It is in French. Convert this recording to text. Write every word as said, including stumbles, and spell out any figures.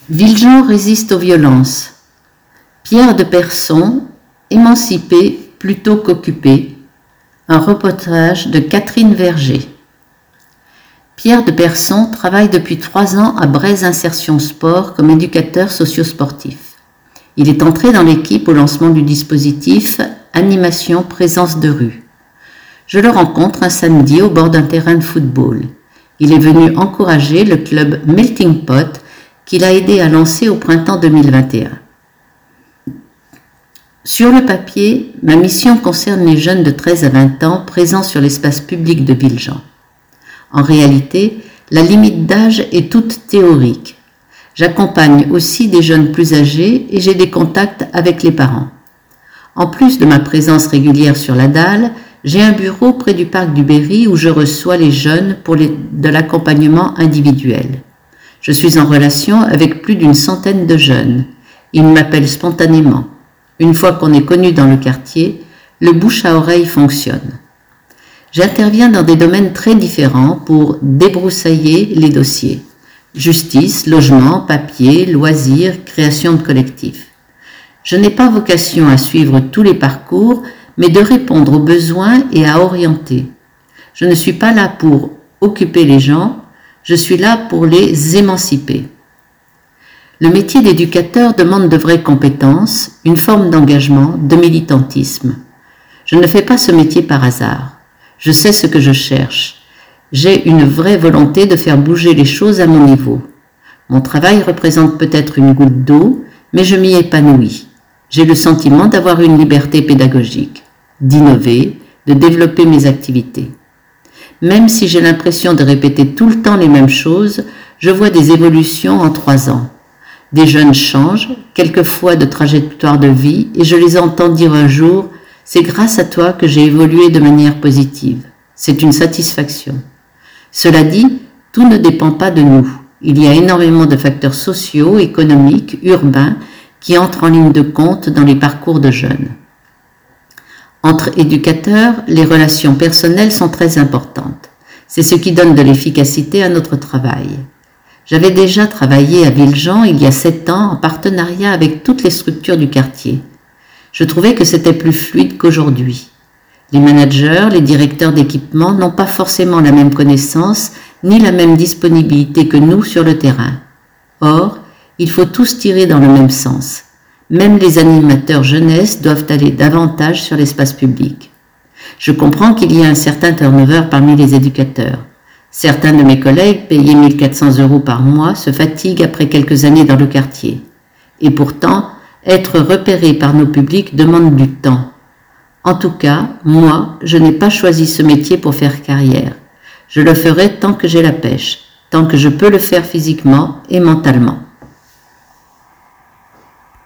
Villejean résiste aux violences. Pierre de Persson, émancipé plutôt qu'occupé. Un reportage de Catherine Verger. Pierre de Persson travaille depuis trois ans à Braise Insertion Sport comme éducateur socio-sportif. Il est entré dans l'équipe au lancement du dispositif Animation Présence de rue. Je le rencontre un samedi au bord d'un terrain de football. Il est venu encourager le club Melting Pot qu'il a aidé à lancer au printemps deux mille vingt et un. Sur le papier, ma mission concerne les jeunes de treize à vingt ans présents sur l'espace public de Villejean. En réalité, la limite d'âge est toute théorique. J'accompagne aussi des jeunes plus âgés et j'ai des contacts avec les parents. En plus de ma présence régulière sur la dalle, j'ai un bureau près du parc du Berry où je reçois les jeunes pour les, de l'accompagnement individuel. Je suis en relation avec plus d'une centaine de jeunes. Ils m'appellent spontanément. Une fois qu'on est connu dans le quartier, le bouche à oreille fonctionne. J'interviens dans des domaines très différents pour débroussailler les dossiers. Justice, logement, papier, loisirs, création de collectifs. Je n'ai pas vocation à suivre tous les parcours, mais de répondre aux besoins et à orienter. Je ne suis pas là pour occuper les gens, je suis là pour les émanciper. Le métier d'éducateur demande de vraies compétences, une forme d'engagement, de militantisme. Je ne fais pas ce métier par hasard. Je sais ce que je cherche. J'ai une vraie volonté de faire bouger les choses à mon niveau. Mon travail représente peut-être une goutte d'eau, mais je m'y épanouis. J'ai le sentiment d'avoir une liberté pédagogique, d'innover, de développer mes activités. Même si j'ai l'impression de répéter tout le temps les mêmes choses, je vois des évolutions en trois ans. Des jeunes changent, quelquefois de trajectoire de vie, et je les entends dire un jour « C'est grâce à toi que j'ai évolué de manière positive ». C'est une satisfaction. Cela dit, tout ne dépend pas de nous. Il y a énormément de facteurs sociaux, économiques, urbains qui entrent en ligne de compte dans les parcours de jeunes. Entre éducateurs, les relations personnelles sont très importantes. C'est ce qui donne de l'efficacité à notre travail. J'avais déjà travaillé à Villejean il y a sept ans en partenariat avec toutes les structures du quartier. Je trouvais que c'était plus fluide qu'aujourd'hui. Les managers, les directeurs d'équipement n'ont pas forcément la même connaissance ni la même disponibilité que nous sur le terrain. Or, il faut tous tirer dans le même sens. Même les animateurs jeunesse doivent aller davantage sur l'espace public. Je comprends qu'il y a un certain turnover parmi les éducateurs. Certains de mes collègues, payés mille quatre cents euros par mois, se fatiguent après quelques années dans le quartier. Et pourtant, être repéré par nos publics demande du temps. En tout cas, moi, je n'ai pas choisi ce métier pour faire carrière. Je le ferai tant que j'ai la pêche, tant que je peux le faire physiquement et mentalement.